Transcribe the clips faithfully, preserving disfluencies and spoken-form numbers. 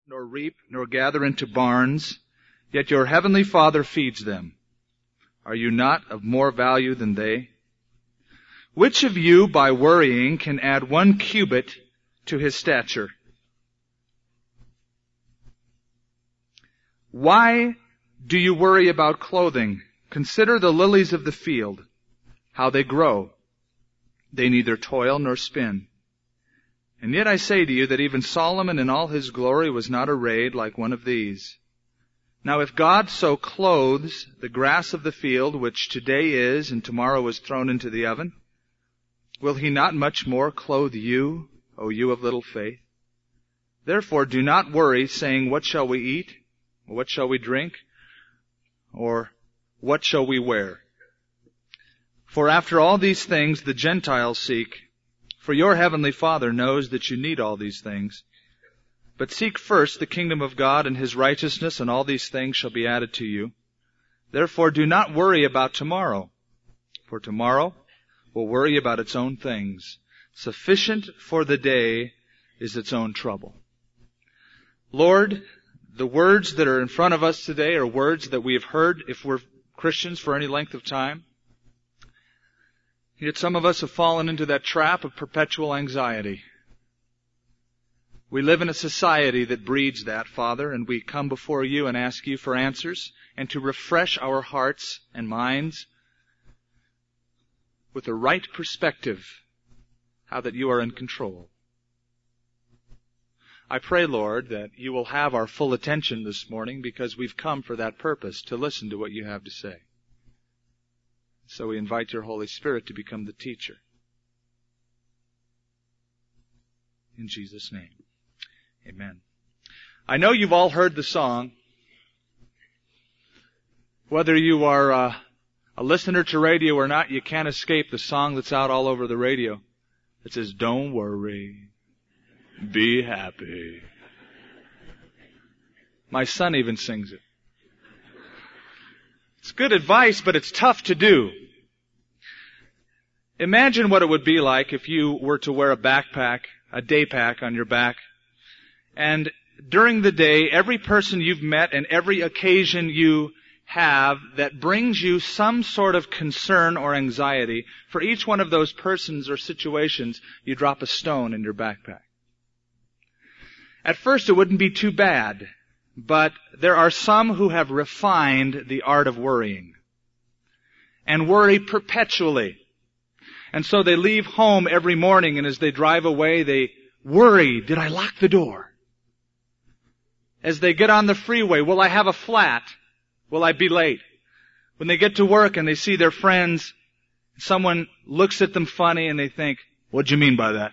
nor reap, nor gather into barns, yet your heavenly Father feeds them. Are you not of more value than they? Which of you, by worrying, can add one cubit to his stature? Why do you worry about clothing? Consider the lilies of the field, how they grow. They neither toil nor spin. And yet I say to you that even Solomon in all his glory was not arrayed like one of these. Now if God so clothes the grass of the field, which today is and tomorrow is thrown into the oven, will he not much more clothe you, O you of little faith? Therefore do not worry, saying, what shall we eat? Or what shall we drink? Or what shall we wear? For after all these things the Gentiles seek. For your heavenly Father knows that you need all these things. But seek first the kingdom of God and His righteousness, and all these things shall be added to you. Therefore do not worry about tomorrow, for tomorrow will worry about its own things. Sufficient for the day is its own trouble. Lord, the words that are in front of us today are words that we have heard if we're Christians for any length of time. Yet some of us have fallen into that trap of perpetual anxiety. We live in a society that breeds that, Father, and we come before you and ask you for answers and to refresh our hearts and minds with the right perspective, how that you are in control. I pray, Lord, that you will have our full attention this morning because we've come for that purpose, to listen to what you have to say. So we invite your Holy Spirit to become the teacher. In Jesus' name, amen. I know you've all heard the song. Whether you are uh, a listener to radio or not, you can't escape the song that's out all over the radio. It says, don't worry, be happy. My son even sings it. It's good advice, but it's tough to do. Imagine what it would be like if you were to wear a backpack, a day pack on your back, and during the day, every person you've met and every occasion you have that brings you some sort of concern or anxiety, for each one of those persons or situations, you drop a stone in your backpack. At first, it wouldn't be too bad. But there are some who have refined the art of worrying and worry perpetually. And so they leave home every morning, and as they drive away, they worry, did I lock the door? As they get on the freeway, will I have a flat? Will I be late? When they get to work and they see their friends, someone looks at them funny and they think, what'd you mean by that?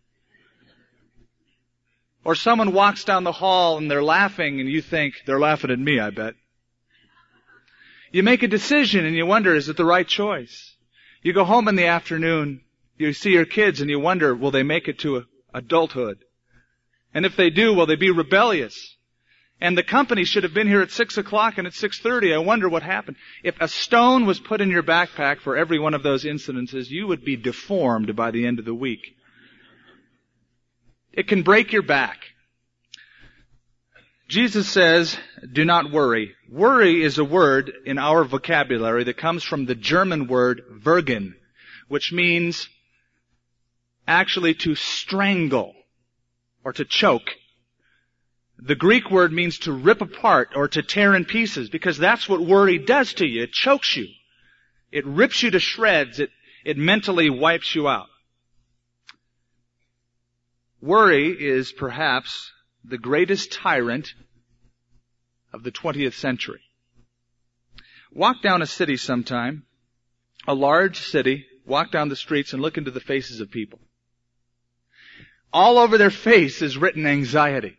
Or someone walks down the hall and they're laughing and you think, they're laughing at me, I bet. You make a decision and you wonder, is it the right choice? You go home in the afternoon, you see your kids and you wonder, will they make it to adulthood? And if they do, will they be rebellious? And the company should have been here at six o'clock and at six thirty. I wonder what happened. If a stone was put in your backpack for every one of those incidences, you would be deformed by the end of the week. It can break your back. Jesus says, do not worry. Worry is a word in our vocabulary that comes from the German word würgen, which means actually to strangle or to choke. The Greek word means to rip apart or to tear in pieces, because that's what worry does to you. It chokes you. It rips you to shreds. It, it mentally wipes you out. Worry is perhaps the greatest tyrant of the twentieth century. Walk down a city sometime, a large city, walk down the streets and look into the faces of people. All over their face is written anxiety.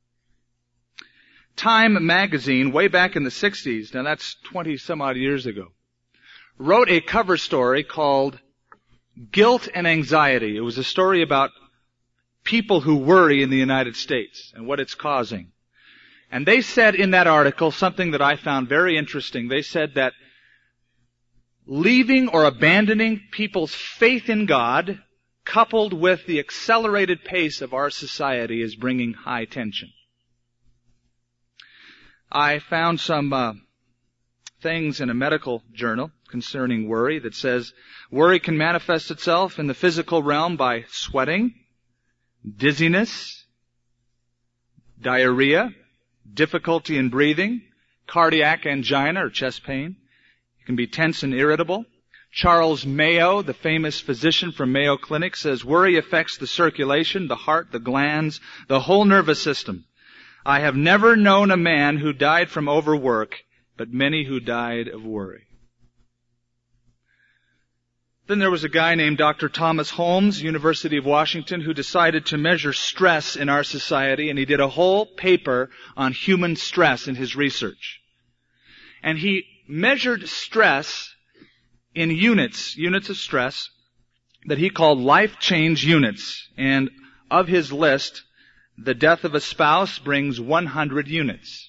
Time magazine, way back in the sixties, now that's twenty some odd years ago, wrote a cover story called Guilt and Anxiety. It was a story about people who worry in the United States and what it's causing. And they said in that article something that I found very interesting. They said that leaving or abandoning people's faith in God, coupled with the accelerated pace of our society, is bringing high tension. I found some uh, things in a medical journal concerning worry that says worry can manifest itself in the physical realm by sweating, dizziness, diarrhea, difficulty in breathing, cardiac angina or chest pain. You can be tense and irritable. Charles Mayo, the famous physician from Mayo Clinic, says worry affects the circulation, the heart, the glands, the whole nervous system. I have never known a man who died from overwork, but many who died of worry. Then there was a guy named Doctor Thomas Holmes, University of Washington, who decided to measure stress in our society, and he did a whole paper on human stress in his research. And he measured stress in units, units of stress, that he called life change units. And of his list, the death of a spouse brings one hundred units.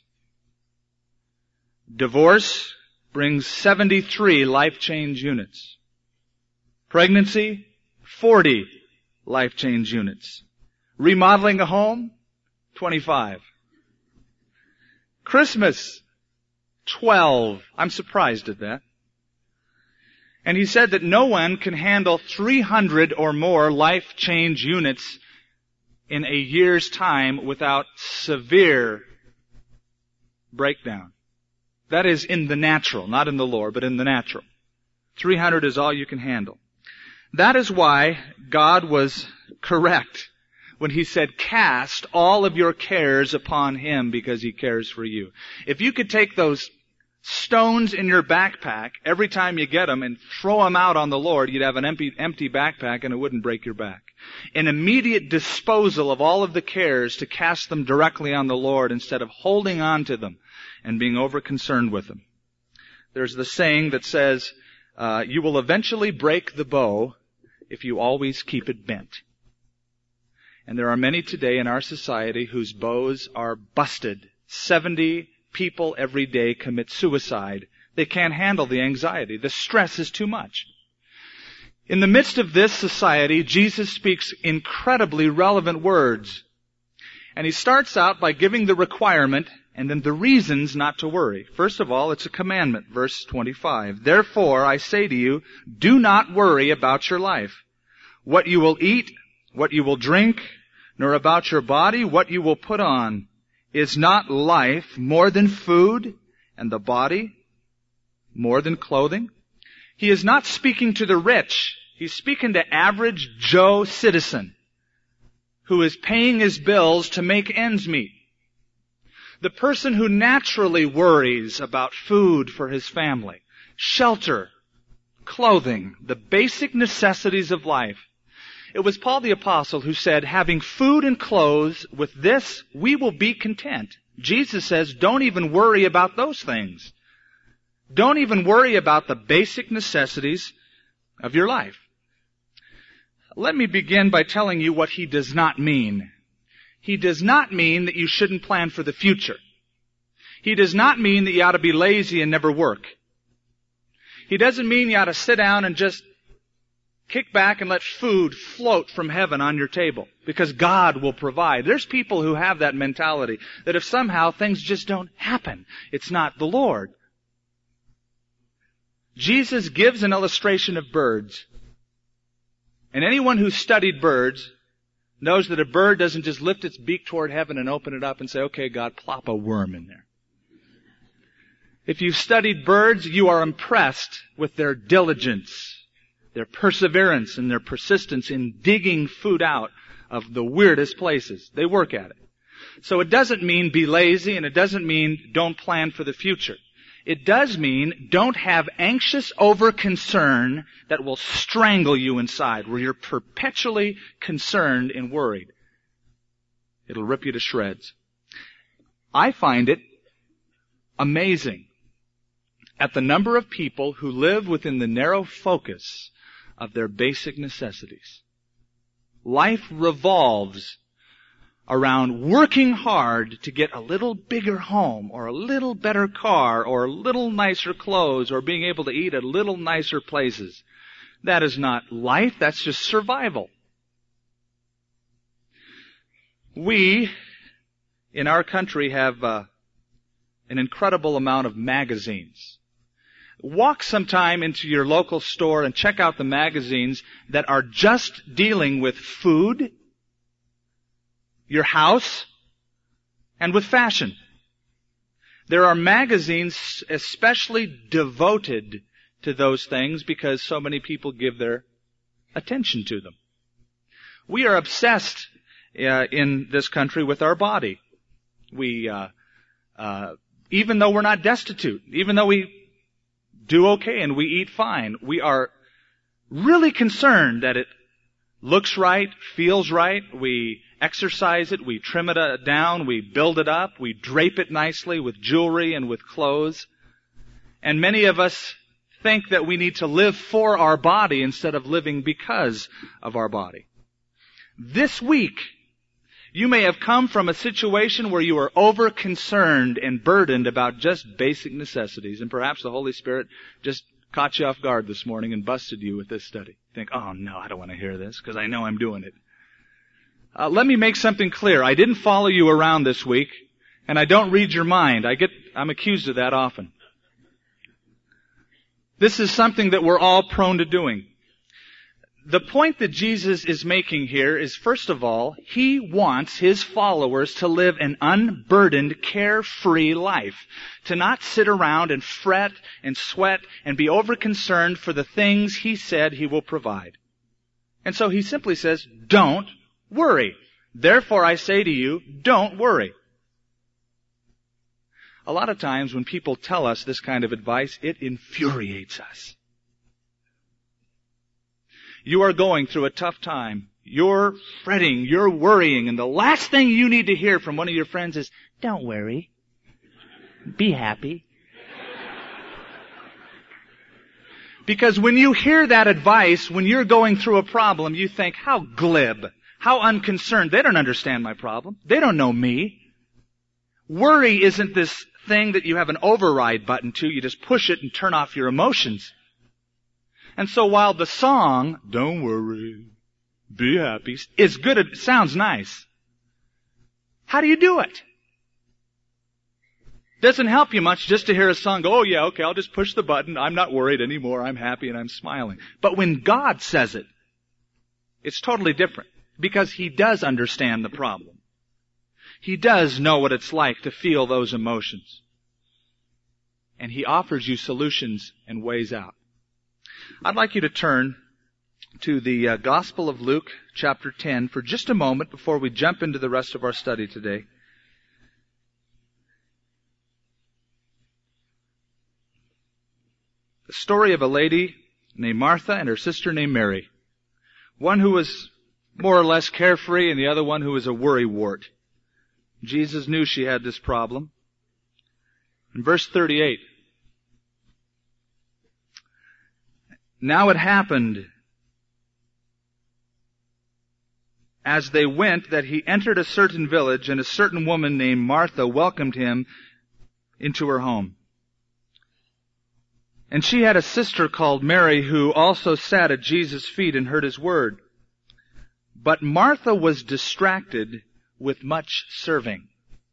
Divorce brings seventy-three life change units. Pregnancy, forty life change units. Remodeling a home, twenty-five. Christmas, twelve. I'm surprised at that. And he said that no one can handle three hundred or more life change units in a year's time without severe breakdown. That is in the natural, not in the Lord, but in the natural. three hundred is all you can handle. That is why God was correct when He said, cast all of your cares upon Him because He cares for you. If you could take those stones in your backpack every time you get them and throw them out on the Lord, you'd have an empty, empty backpack and it wouldn't break your back. An immediate disposal of all of the cares to cast them directly on the Lord instead of holding on to them and being over-concerned with them. There's the saying that says, uh, you will eventually break the bow if you always keep it bent. And there are many today in our society whose bows are busted. seventy people every day commit suicide. They can't handle the anxiety. The stress is too much. In the midst of this society, Jesus speaks incredibly relevant words. And He starts out by giving the requirement and then the reasons not to worry. First of all, it's a commandment, verse twenty-five. Therefore, I say to you, do not worry about your life, what you will eat, what you will drink, nor about your body, what you will put on. Is not life more than food, and the body more than clothing? He is not speaking to the rich. He's speaking to average Joe citizen who is paying his bills to make ends meet. The person who naturally worries about food for his family, shelter, clothing, the basic necessities of life. It was Paul the Apostle who said, having food and clothes, with this we will be content. Jesus says, don't even worry about those things. Don't even worry about the basic necessities of your life. Let me begin by telling you what He does not mean. He does not mean that you shouldn't plan for the future. He does not mean that you ought to be lazy and never work. He doesn't mean you ought to sit down and just kick back and let food float from heaven on your table because God will provide. There's people who have that mentality that if somehow things just don't happen, it's not the Lord. Jesus gives an illustration of birds. And anyone who's studied birds knows that a bird doesn't just lift its beak toward heaven and open it up and say, okay, God, plop a worm in there. If you've studied birds, you are impressed with their diligence, their perseverance and their persistence in digging food out of the weirdest places. They work at it. So it doesn't mean be lazy, and it doesn't mean don't plan for the future. It does mean don't have anxious over-concern that will strangle you inside, where you're perpetually concerned and worried. It'll rip you to shreds. I find it amazing at the number of people who live within the narrow focus of their basic necessities. Life revolves around working hard to get a little bigger home or a little better car or a little nicer clothes or being able to eat at little nicer places. That is not life, that's just survival. We, in our country, have uh, an incredible amount of magazines. Walk sometime into your local store and check out the magazines that are just dealing with food, your house, and with fashion. There are magazines especially devoted to those things because so many people give their attention to them. We are obsessed uh, in this country with our body. We, uh, uh, even though we're not destitute, even though we do okay and we eat fine, we are really concerned that it looks right, feels right. We exercise it, we trim it down, we build it up, we drape it nicely with jewelry and with clothes. And many of us think that we need to live for our body instead of living because of our body. This week, you may have come from a situation where you are over-concerned and burdened about just basic necessities, and perhaps the Holy Spirit just caught you off guard this morning and busted you with this study. Think, oh no, I don't want to hear this because I know I'm doing it. Uh, let me make something clear. I didn't follow you around this week, and I don't read your mind. I get, I'm accused of that often. This is something that we're all prone to doing. The point that Jesus is making here is, first of all, He wants His followers to live an unburdened, carefree life. To not sit around and fret and sweat and be over-concerned for the things He said He will provide. And so He simply says, don't worry. Therefore I say to you, don't worry. A lot of times when people tell us this kind of advice, it infuriates us. You are going through a tough time. You're fretting. You're worrying. And the last thing you need to hear from one of your friends is, don't worry. Be happy. Because when you hear that advice, when you're going through a problem, you think, how glib, how unconcerned. They don't understand my problem. They don't know me. Worry isn't this thing that you have an override button to. You just push it and turn off your emotions. And so while the song, don't worry, be happy, is good, it sounds nice. How do you do it? Doesn't help you much just to hear a song go, oh yeah, okay, I'll just push the button. I'm not worried anymore. I'm happy and I'm smiling. But when God says it, it's totally different because He does understand the problem. He does know what it's like to feel those emotions. And He offers you solutions and ways out. I'd like you to turn to the uh, Gospel of Luke, chapter ten, for just a moment before we jump into the rest of our study today. The story of a lady named Martha and her sister named Mary. One who was more or less carefree and the other one who was a worrywart. Jesus knew she had this problem. In verse thirty-eight, now it happened as they went that He entered a certain village, and a certain woman named Martha welcomed Him into her home. And she had a sister called Mary who also sat at Jesus' feet and heard His word. But Martha was distracted with much serving.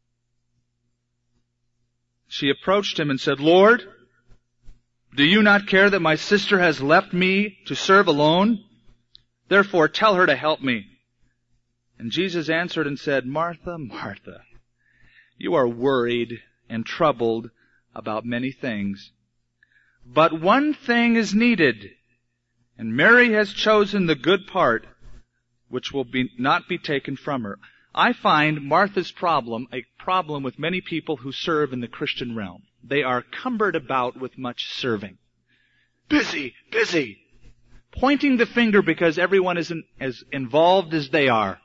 She approached Him and said, Lord, do you not care that my sister has left me to serve alone? Therefore tell her to help me. And Jesus answered and said, Martha, Martha, you are worried and troubled about many things. But one thing is needed, and Mary has chosen the good part, which will be, not be taken from her. I find Martha's problem a problem with many people who serve in the Christian realm. They are cumbered about with much serving. Busy, busy. Pointing the finger because everyone isn't as involved as they are.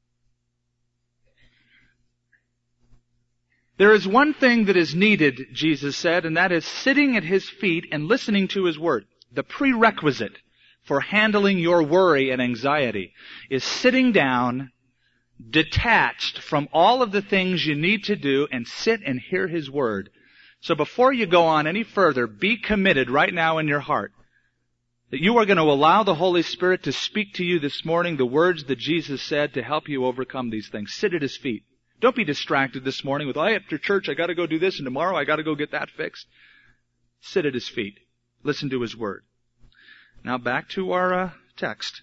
There is one thing that is needed, Jesus said, and that is sitting at His feet and listening to His word. The prerequisite for handling your worry and anxiety is sitting down, detached from all of the things you need to do, and sit and hear His word. So before you go on any further, be committed right now in your heart that you are going to allow the Holy Spirit to speak to you this morning the words that Jesus said to help you overcome these things. Sit at His feet. Don't be distracted this morning with, I after church, I gotta go do this, and tomorrow I gotta go get that fixed. Sit at His feet. Listen to His Word. Now back to our uh, text.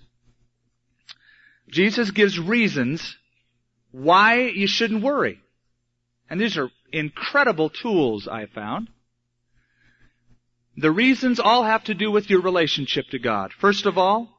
Jesus gives reasons why you shouldn't worry. And these are incredible tools, I found. The reasons all have to do with your relationship to God. First of all,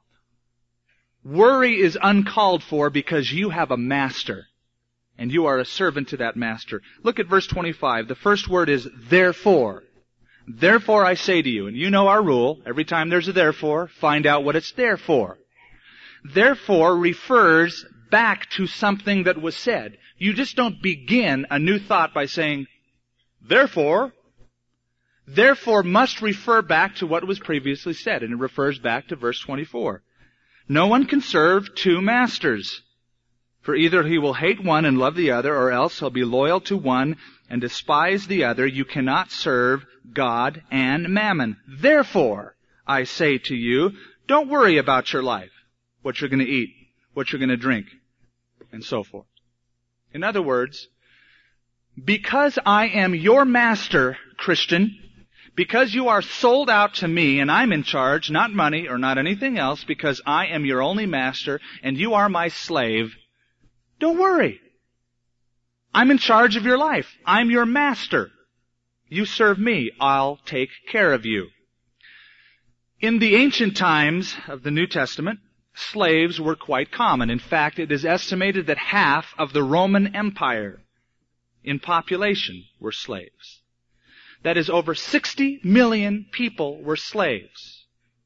worry is uncalled for because you have a master. And you are a servant to that master. Look at verse twenty-five. The first word is therefore. Therefore I say to you, and you know our rule, every time there's a therefore, find out what it's there for. Therefore refers back to something that was said. You just don't begin a new thought by saying, therefore. Therefore must refer back to what was previously said, and it refers back to verse twenty-four. No one can serve two masters, for either he will hate one and love the other, or else he'll be loyal to one and despise the other. You cannot serve God and mammon. Therefore, I say to you, don't worry about your life, what you're going to eat, what you're going to drink, and so forth. In other words, because I am your master, Christian, because you are sold out to me and I'm in charge, not money or not anything else, because I am your only master and you are my slave, don't worry. I'm in charge of your life. I'm your master. You serve me. I'll take care of you. In the ancient times of the New Testament, slaves were quite common. In fact, it is estimated that half of the Roman Empire in population were slaves. That is, over sixty million people were slaves.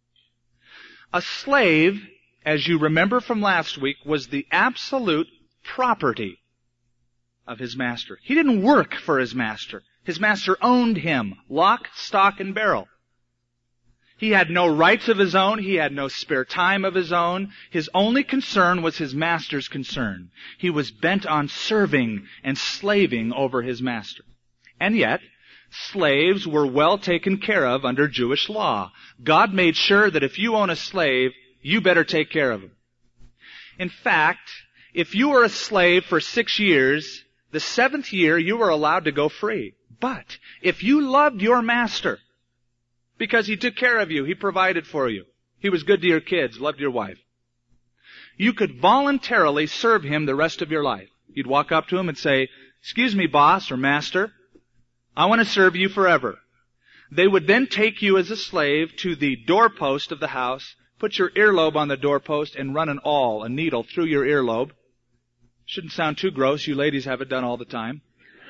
A slave, as you remember from last week, was the absolute property of his master. He didn't work for his master. His master owned him, lock, stock, and barrel. He had no rights of his own. He had no spare time of his own. His only concern was his master's concern. He was bent on serving and slaving over his master. And yet, slaves were well taken care of under Jewish law. God made sure that if you own a slave, you better take care of him. In fact, if you were a slave for six years, the seventh year you were allowed to go free. But if you loved your master, because he took care of you, he provided for you, he was good to your kids, loved your wife, you could voluntarily serve him the rest of your life. You'd walk up to him and say, excuse me, boss or master, I want to serve you forever. They would then take you as a slave to the doorpost of the house, put your earlobe on the doorpost, and run an awl, a needle, through your earlobe. Shouldn't sound too gross. You ladies have it done all the time.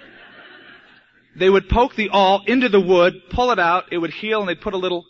They would poke the awl into the wood, pull it out, it would heal, and they'd put a little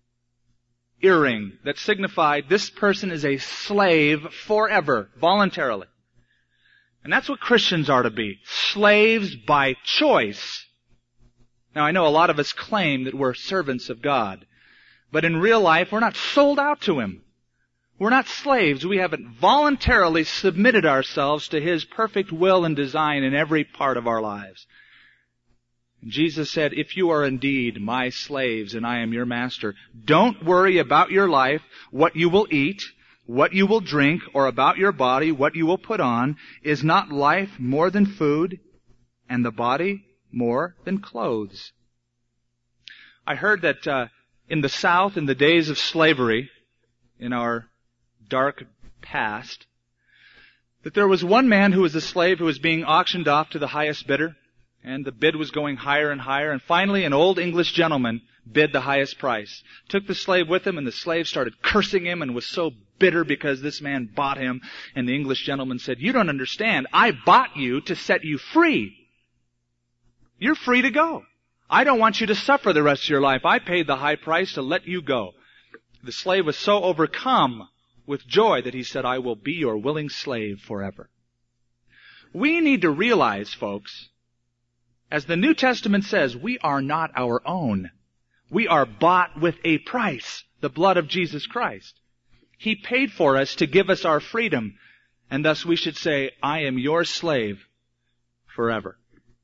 earring that signified this person is a slave forever, voluntarily. And that's what Christians are to be. Slaves by choice. Now, I know a lot of us claim that we're servants of God. But in real life, we're not sold out to Him. We're not slaves. We haven't voluntarily submitted ourselves to His perfect will and design in every part of our lives. And Jesus said, if you are indeed my slaves and I am your master, don't worry about your life, what you will eat, what you will drink, or about your body, what you will put on. Is not life more than food, and the body more than clothes? I heard that uh, in the South, in the days of slavery, in our dark past, that there was one man who was a slave who was being auctioned off to the highest bidder, and the bid was going higher and higher, and finally an old English gentleman bid the highest price, took the slave with him, and the slave started cursing him and was so bitter because this man bought him. And the English gentleman said, you don't understand. I bought you to set you free. You're free to go. I don't want you to suffer the rest of your life. I paid the high price to let you go. The slave was so overcome with joy that he said, I will be your willing slave forever. We need to realize, folks, as the New Testament says, we are not our own. We are bought with a price, the blood of Jesus Christ. He paid for us to give us our freedom, and thus we should say, I am your slave forever.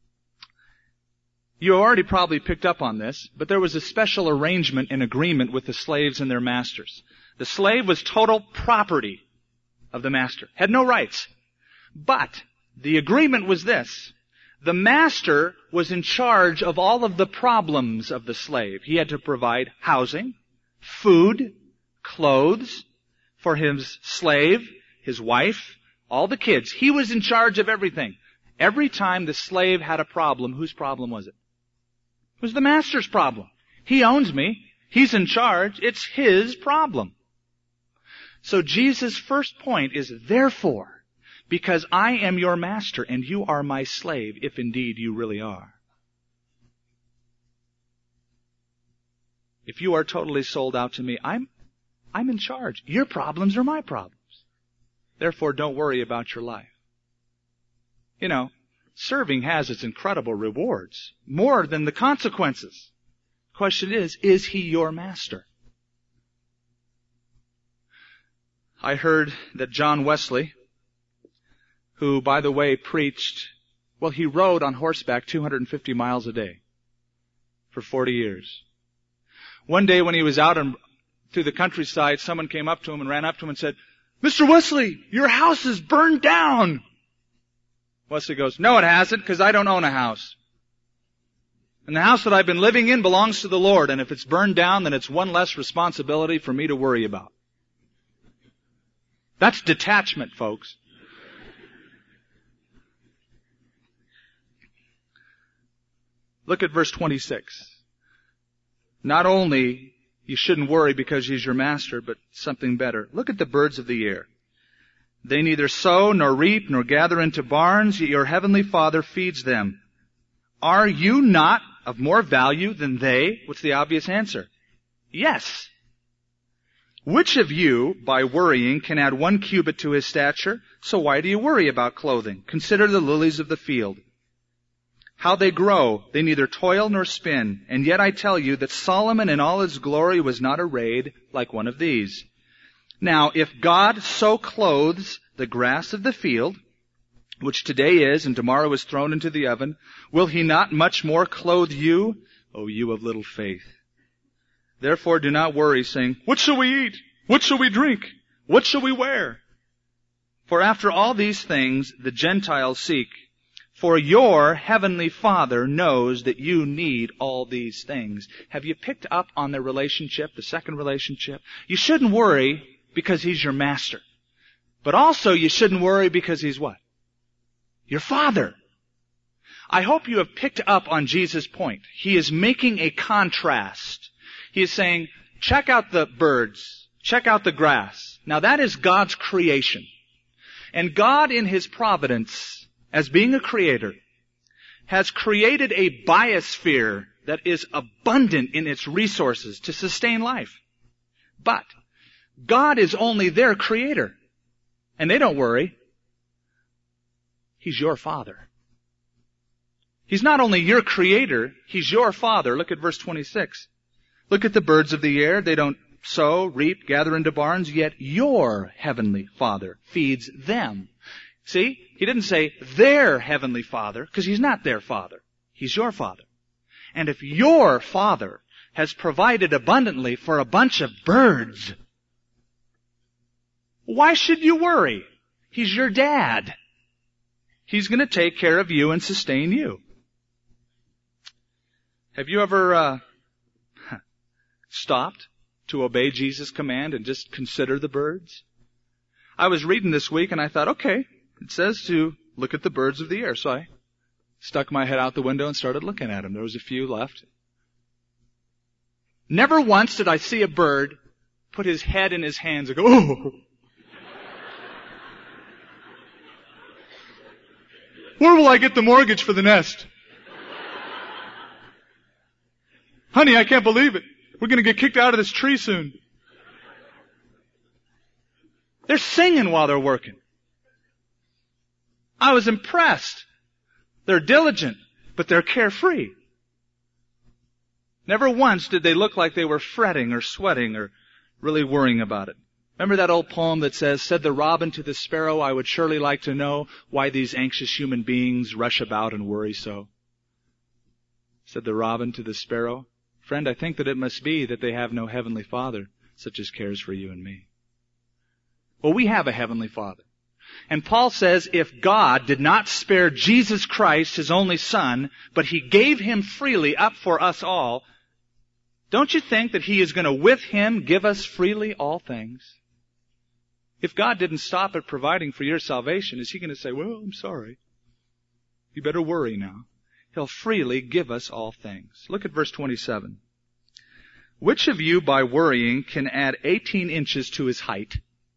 You already probably picked up on this, but there was a special arrangement and agreement with the slaves and their masters. The slave was total property of the master, had no rights. But The agreement was this. The master was in charge of all of the problems of the slave. He had to provide housing, food, clothes for his slave, his wife, all the kids. He was in charge of everything. Every time the slave had a problem, whose problem was it? It was the master's problem. He owns me. He's in charge. It's his problem. So Jesus' first point is, therefore, because I am your master and you are my slave, if indeed you really are. If you are totally sold out to me, I'm, I'm in charge. Your problems are my problems. Therefore, don't worry about your life. You know, serving has its incredible rewards, more than the consequences. Question is, is he your master? I heard that John Wesley, who, by the way, preached, well, he rode on horseback two hundred fifty miles a day for forty years. One day when he was out on, through the countryside, someone came up to him and ran up to him and said, Mister Wesley, your house is burned down. Wesley goes, no, it hasn't, because I don't own a house. And the house that I've been living in belongs to the Lord, and if it's burned down, then it's one less responsibility for me to worry about. That's detachment, folks. Look at verse twenty-six. Not only you shouldn't worry because he's your master, but something better. Look at the birds of the air. They neither sow nor reap nor gather into barns, yet your heavenly Father feeds them. Are you not of more value than they? What's the obvious answer? Yes. Which of you, by worrying, can add one cubit to his stature? So why do you worry about clothing? Consider the lilies of the field. How they grow, they neither toil nor spin. And yet I tell you that Solomon in all his glory was not arrayed like one of these. Now, if God so clothes the grass of the field, which today is and tomorrow is thrown into the oven, will he not much more clothe you, O you of little faith? Therefore do not worry, saying, what shall we eat? What shall we drink? What shall we wear? For after all these things the Gentiles seek. For your heavenly Father knows that you need all these things. Have you picked up on the relationship, the second relationship? You shouldn't worry because he's your master. But also you shouldn't worry because he's what? Your Father. I hope you have picked up on Jesus' point. He is making a contrast. He is saying, check out the birds. Check out the grass. Now that is God's creation. And God in His providence, as being a creator, has created a biosphere that is abundant in its resources to sustain life. But God is only their creator. And they don't worry. He's your Father. He's not only your creator, He's your Father. Look at verse twenty-six. Look at the birds of the air. They don't sow, reap, gather into barns, yet your heavenly Father feeds them. See, He didn't say their heavenly Father, because He's not their Father. He's your Father. And if your Father has provided abundantly for a bunch of birds, why should you worry? He's your dad. He's going to take care of you and sustain you. Have you ever uh, stopped to obey Jesus' command and just consider the birds? I was reading this week and I thought, okay, it says to look at the birds of the air. So I stuck my head out the window and started looking at them. There was a few left. Never once did I see a bird put his head in his hands and go, oh! Where will I get the mortgage for the nest? Honey, I can't believe it. We're going to get kicked out of this tree soon. They're singing while they're working. I was impressed. They're diligent, but they're carefree. Never once did they look like they were fretting or sweating or really worrying about it. Remember that old poem that says, said the robin to the sparrow, I would surely like to know why these anxious human beings rush about and worry so. Said the robin to the sparrow, friend, I think that it must be that they have no heavenly Father such as cares for you and me. Well, we have a heavenly Father. And Paul says if God did not spare Jesus Christ, His only Son, but He gave Him freely up for us all, don't you think that He is going to with Him give us freely all things? If God didn't stop at providing for your salvation, is He going to say, well, I'm sorry. You better worry now. He'll freely give us all things. Look at verse twenty-seven. Which of you by worrying can add eighteen inches to his height?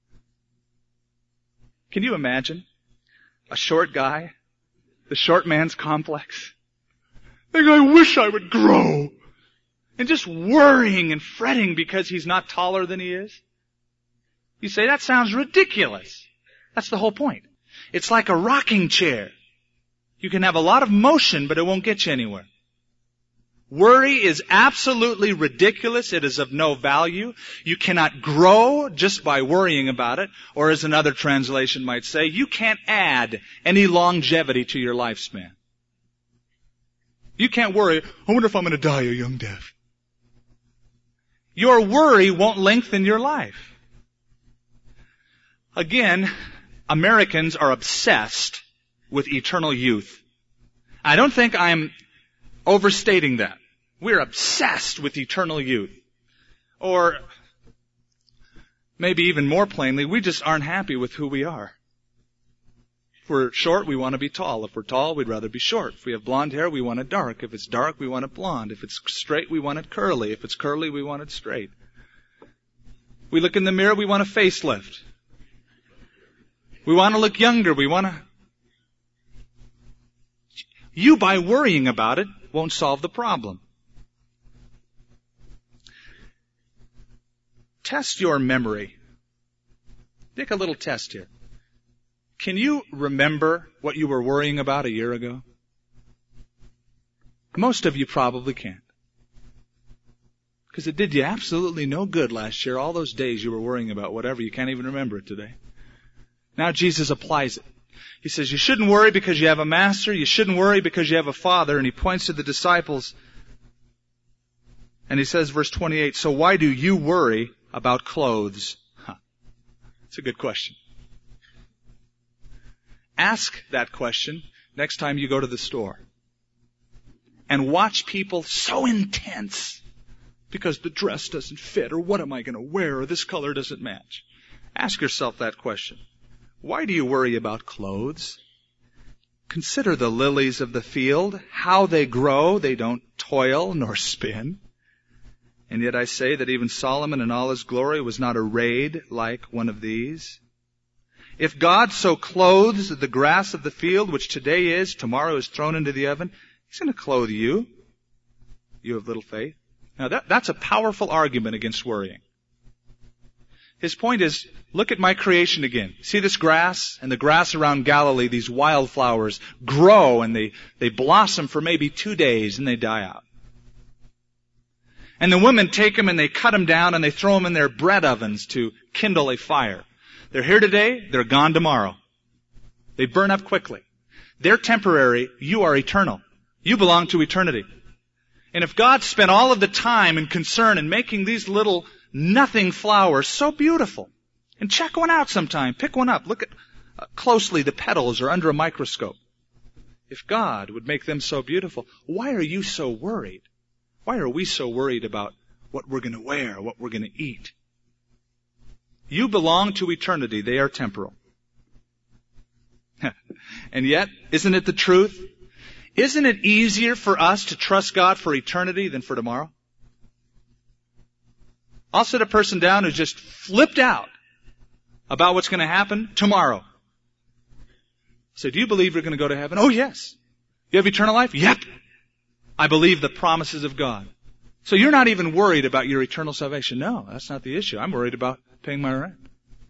Can you imagine a short guy, the short man's complex? Think, I wish I would grow. And just worrying and fretting because he's not taller than he is. You say, that sounds ridiculous. That's the whole point. It's like a rocking chair. You can have a lot of motion, but it won't get you anywhere. Worry is absolutely ridiculous. It is of no value. You cannot grow just by worrying about it. Or as another translation might say, you can't add any longevity to your lifespan. You can't worry, I wonder if I'm going to die a young death. Your worry won't lengthen your life. Again, Americans are obsessed with eternal youth. I don't think I'm overstating that. We're obsessed with eternal youth. Or maybe even more plainly, we just aren't happy with who we are. If we're short, we want to be tall. If we're tall, we'd rather be short. If we have blonde hair, we want it dark. If it's dark, we want it blonde. If it's straight, we want it curly. If it's curly, we want it straight. We look in the mirror, we want a facelift. We want to look younger. We want to... You, by worrying about it, won't solve the problem. Test your memory. Take a little test here. Can you remember what you were worrying about a year ago? Most of you probably can't. Because it did you absolutely no good last year. All those days you were worrying about whatever. You can't even remember it today. Now Jesus applies it. He says, you shouldn't worry because you have a master. You shouldn't worry because you have a father. And he points to the disciples. And he says, verse twenty-eight, so why do you worry about clothes? Huh. It's a good question. Ask that question next time you go to the store. And watch people so intense because the dress doesn't fit, or what am I going to wear, or this color doesn't match. Ask yourself that question. Why do you worry about clothes? Consider the lilies of the field, how they grow. They don't toil nor spin. And yet I say that even Solomon in all his glory was not arrayed like one of these. If God so clothes the grass of the field, which today is, tomorrow is thrown into the oven, He's going to clothe you. You have little faith. Now that, that's a powerful argument against worrying. His point is, look at my creation again. See this grass? And the grass around Galilee, these wildflowers grow and they, they blossom for maybe two days and they die out. And the women take them and they cut them down and they throw them in their bread ovens to kindle a fire. They're here today, they're gone tomorrow. They burn up quickly. They're temporary, you are eternal. You belong to eternity. And if God spent all of the time and concern in making these little nothing flowers so beautiful, and check one out sometime, pick one up, look at uh, closely, the petals are under a microscope. If God would make them so beautiful, why are you so worried? Why are we so worried about what we're going to wear, what we're going to eat? You belong to eternity. They are temporal. And yet, isn't it the truth? Isn't it easier for us to trust God for eternity than for tomorrow? I'll sit a person down who's just flipped out about what's going to happen tomorrow. So do you believe you're going to go to heaven? Oh, yes. You have eternal life? Yep. I believe the promises of God. So you're not even worried about your eternal salvation. No, that's not the issue. I'm worried about paying my rent.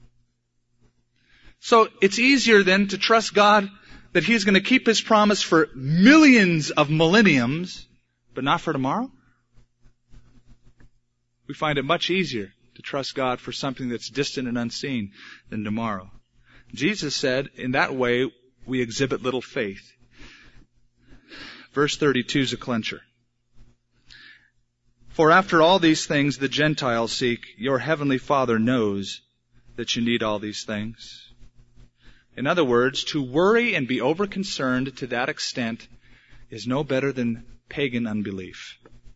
So it's easier then to trust God that He's going to keep His promise for millions of millenniums, but not for tomorrow? We find it much easier to trust God for something that's distant and unseen than tomorrow. Jesus said, in that way, we exhibit little faith. Verse thirty-two is a clincher. For after all these things the Gentiles seek, your heavenly Father knows that you need all these things. In other words, to worry and be over-concerned to that extent is no better than pagan unbelief.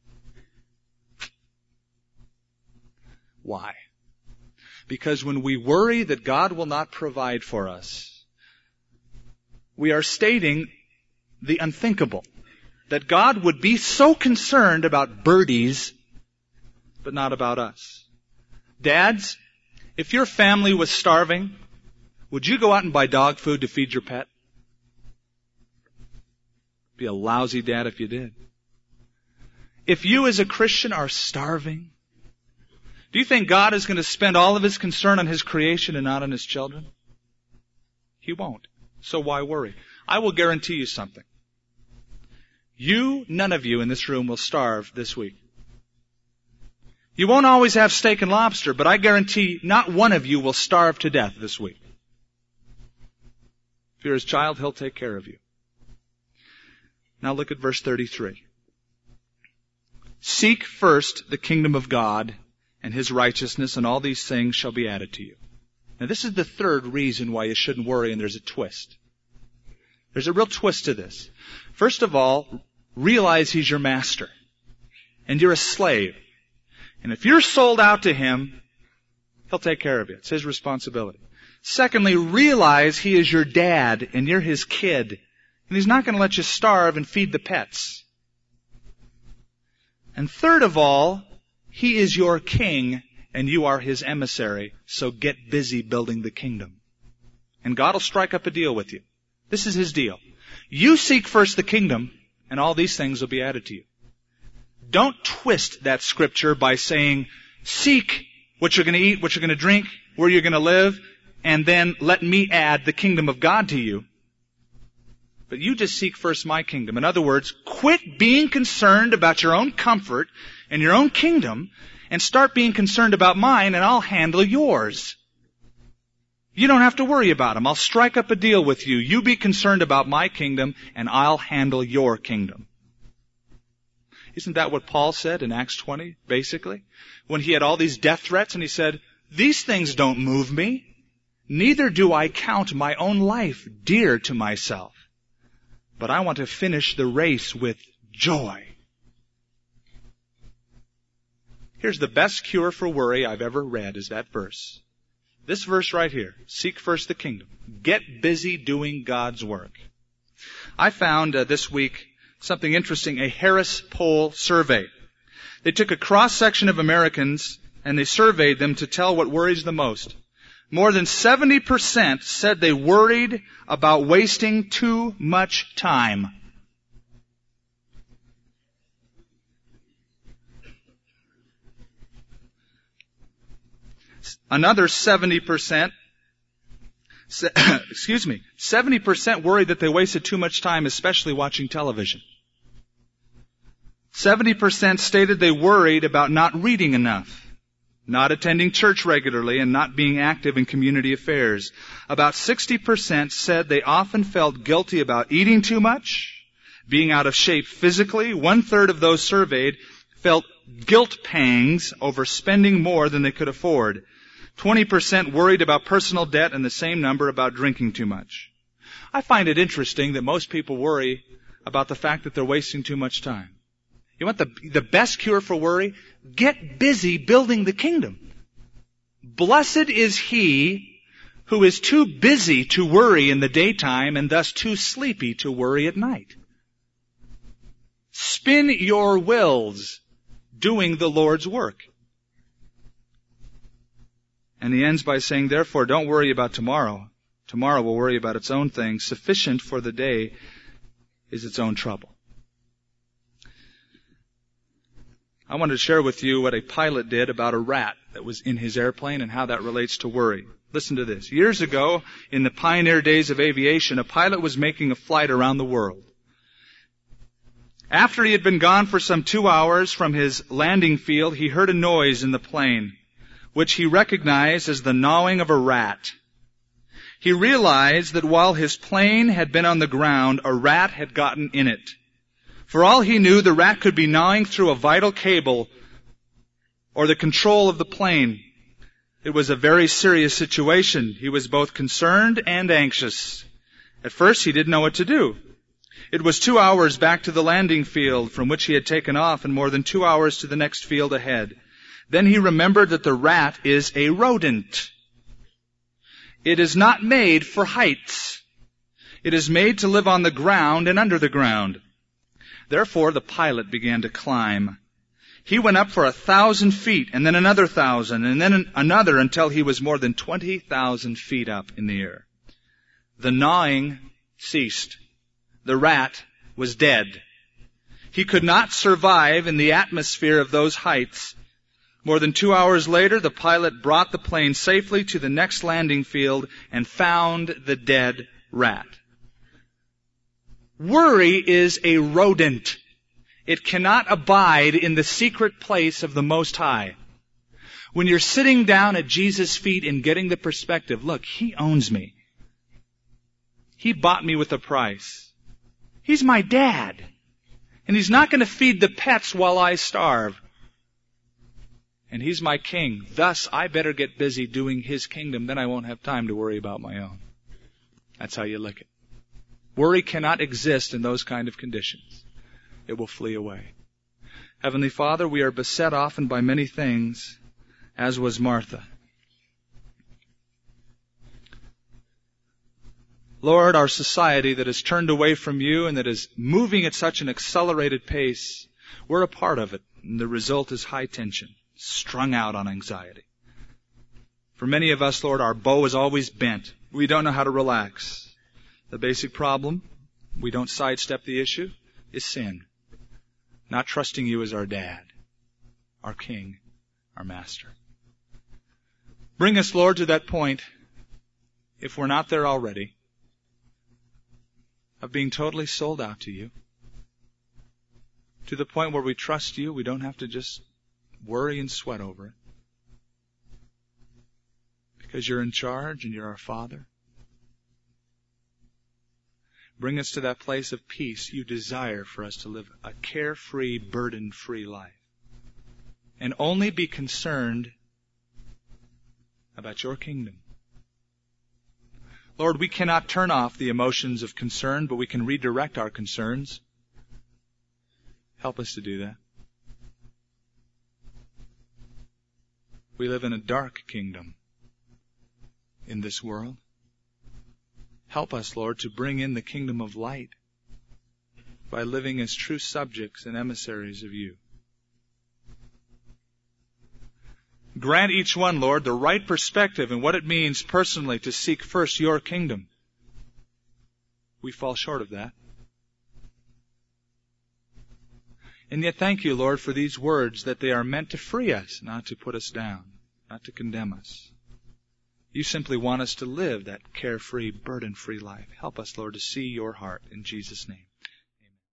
Why? Because when we worry that God will not provide for us, we are stating the unthinkable. That God would be so concerned about birdies, but not about us. Dads, if your family was starving, would you go out and buy dog food to feed your pet? Be a lousy dad if you did. If you as a Christian are starving, do you think God is going to spend all of His concern on His creation and not on His children? He won't. So why worry? I will guarantee you something. You, none of you in this room will starve this week. You won't always have steak and lobster, but I guarantee not one of you will starve to death this week. If you're His child, He'll take care of you. Now look at verse thirty-three. Seek first the kingdom of God and His righteousness, and all these things shall be added to you. Now this is the third reason why you shouldn't worry, and there's a twist. There's a real twist to this. First of all, realize He's your master. And you're a slave. And if you're sold out to Him, He'll take care of you. It's His responsibility. Secondly, realize He is your dad and you're His kid. And He's not going to let you starve and feed the pets. And third of all, He is your king and you are His emissary. So get busy building the kingdom. And God will strike up a deal with you. This is His deal. You seek first the kingdom, and all these things will be added to you. Don't twist that scripture by saying, seek what you're going to eat, what you're going to drink, where you're going to live, and then let me add the kingdom of God to you. But you just seek first my kingdom. In other words, quit being concerned about your own comfort and your own kingdom, and start being concerned about mine, and I'll handle yours. You don't have to worry about them. I'll strike up a deal with you. You be concerned about my kingdom, and I'll handle your kingdom. Isn't that what Paul said in Acts twenty, basically? When he had all these death threats, and he said, these things don't move me. Neither do I count my own life dear to myself. But I want to finish the race with joy. Here's the best cure for worry I've ever read, is that verse. This verse right here, seek first the kingdom. Get busy doing God's work. I found uh, this week something interesting, a Harris Poll survey. They took a cross-section of Americans and they surveyed them to tell what worries the most. More than seventy percent said they worried about wasting too much time. Another seventy percent, excuse me, seventy percent worried that they wasted too much time, especially watching television. seventy percent stated they worried about not reading enough, not attending church regularly, and not being active in community affairs. About sixty percent said they often felt guilty about eating too much, being out of shape physically. One-third of those surveyed felt guilt pangs over spending more than they could afford. twenty percent worried about personal debt, and the same number about drinking too much. I find it interesting that most people worry about the fact that they're wasting too much time. You want the, the best cure for worry? Get busy building the kingdom. Blessed is he who is too busy to worry in the daytime and thus too sleepy to worry at night. Spin your wills doing the Lord's work. And he ends by saying, therefore, don't worry about tomorrow. Tomorrow will worry about its own things. Sufficient for the day is its own trouble. I wanted to share with you what a pilot did about a rat that was in his airplane and how that relates to worry. Listen to this. Years ago, in the pioneer days of aviation, a pilot was making a flight around the world. After he had been gone for some two hours from his landing field, he heard a noise in the plane, which he recognized as the gnawing of a rat. He realized that while his plane had been on the ground, a rat had gotten in it. For all he knew, the rat could be gnawing through a vital cable or the control of the plane. It was a very serious situation. He was both concerned and anxious. At first, he didn't know what to do. It was two hours back to the landing field from which he had taken off, and more than two hours to the next field ahead. Then he remembered that the rat is a rodent. It is not made for heights. It is made to live on the ground and under the ground. Therefore, the pilot began to climb. He went up for a thousand feet, and then another thousand, and then another, until he was more than twenty thousand feet up in the air. The gnawing ceased. The rat was dead. He could not survive in the atmosphere of those heights. More than two hours later, the pilot brought the plane safely to the next landing field and found the dead rat. Worry is a rodent. It cannot abide in the secret place of the Most High. When you're sitting down at Jesus' feet and getting the perspective, look, He owns me. He bought me with a price. He's my dad. And He's not going to feed the pets while I starve. And He's my king. Thus, I better get busy doing His kingdom. Then I won't have time to worry about my own. That's how you lick it. Worry cannot exist in those kind of conditions. It will flee away. Heavenly Father, we are beset often by many things, as was Martha. Lord, our society that has turned away from You and that is moving at such an accelerated pace, we're a part of it. And the result is high tension, strung out on anxiety. For many of us, Lord, our bow is always bent. We don't know how to relax. The basic problem, we don't sidestep the issue, is sin. Not trusting You as our dad, our king, our master. Bring us, Lord, to that point, if we're not there already, of being totally sold out to You. To the point where we trust You, we don't have to just worry and sweat over it. Because You're in charge and You're our Father. Bring us to that place of peace You desire for us to live a carefree, burden-free life. And only be concerned about Your kingdom. Lord, we cannot turn off the emotions of concern, but we can redirect our concerns. Help us to do that. We live in a dark kingdom in this world. Help us, Lord, to bring in the kingdom of light by living as true subjects and emissaries of You. Grant each one, Lord, the right perspective and what it means personally to seek first Your kingdom. We fall short of that. And yet thank You, Lord, for these words, that they are meant to free us, not to put us down, not to condemn us. You simply want us to live that carefree, burden-free life. Help us, Lord, to see Your heart in Jesus' name.